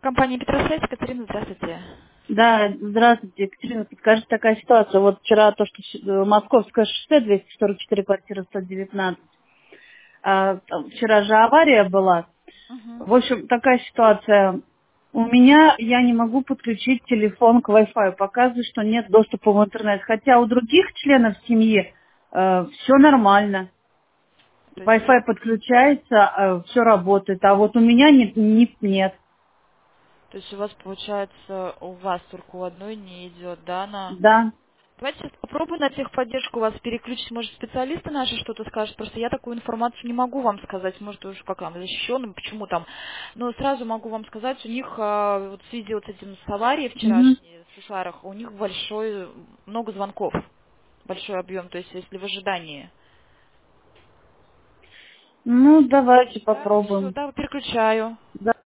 Компания Петросвязь, Катерина, здравствуйте. Да, здравствуйте, Екатерина. Подскажите, такая ситуация. Вот вчера то, что Московское шоссе, 244, квартира 119. Там вчера же авария была. Мгм. В общем, такая ситуация. У меня я не могу подключить телефон к Wi-Fi. Показывает, что нет доступа в интернет. Хотя у других членов семьи все нормально. То есть, Wi-Fi подключается, все работает. А вот у меня нет. то есть у вас получается, у вас только у одной не идет, да, на... Да. Давайте сейчас попробую на техподдержку вас переключить, может, специалисты наши что-то скажут, просто я такую информацию не могу вам сказать, может, уж как там, защищенным, почему там, но сразу могу вам сказать, у них вот в связи вот с этим с аварией Мгм. вчерашней, в Сушарах, у них много звонков, большой объем, то есть если в ожидании. Ну, давайте Да, все, попробуем. да, переключаю. Да.